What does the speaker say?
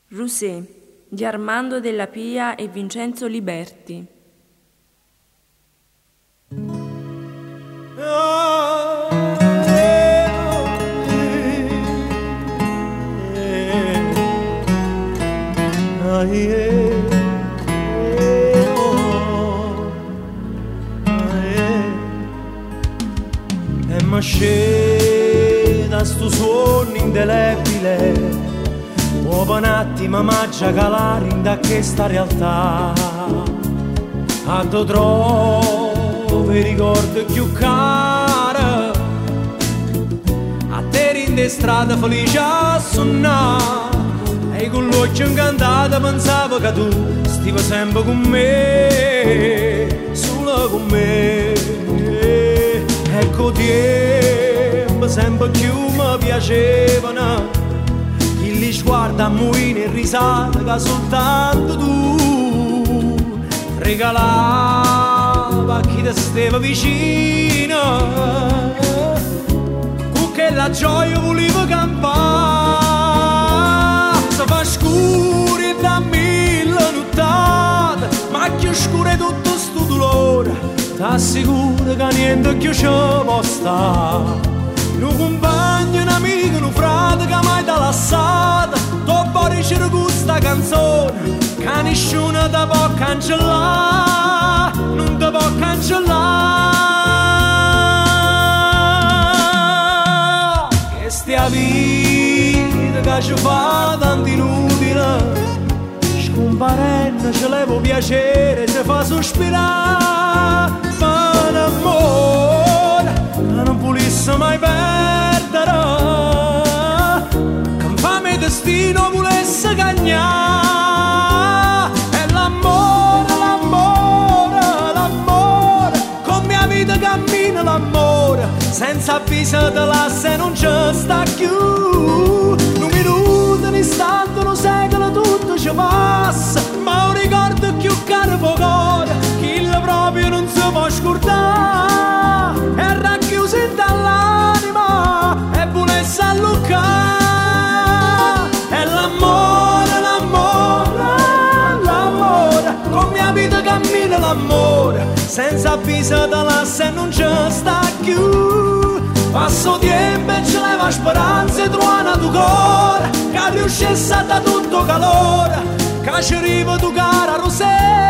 Rusé di Armando Della Pia e Vincenzo Liberti. E mi sceda sto suono indelebile, dopo un attimo mangia calare in questa realtà. A te trovo i ricordi più cari, a te in de strada felice a suonare, e con l'occhio incantato pensavo che tu stivi sempre con me, solo con me. Ecco tempo sempre più mi piacevano gli sguardi a muine e risate che soltanto tu regalava a chi ti stava vicino, con che la gioia volevo campare. Si fa scuro e da mille nottate, ma più scuro è tutto sto dolore, t'assicuro che niente più ci può stare. Un compagno, un amico, un frate che mai t'ha lasciato, dopo riceve questa canzone che nessuno ti può cancellare, non ti può cancellare. Questa vita che ci fa tanto inutile, scomparendo ci levo piacere, ci fa sospirare, ma l'amore non volesse mai perdere, che infame destino volesse cagnare. E l'amore, l'amore, l'amore, con mia vita cammina l'amore, senza avviso te lascia e non ci sta più. Un minuto, un istante, un secolo, tutto ci passa, ma un ricordo più caro per cuore, chi lo proprio non si può scordare, è racchiuso dall'anima e volesse alluccare. E l'amore, l'amore, l'amore, con mia vita cammina l'amore, senza avviso te lascia e non ci sta più. Passo tempo e ci leva speranza e truana tu cuore, che riuscisse a da tutto calore, che ci arriva tu cara Rosè.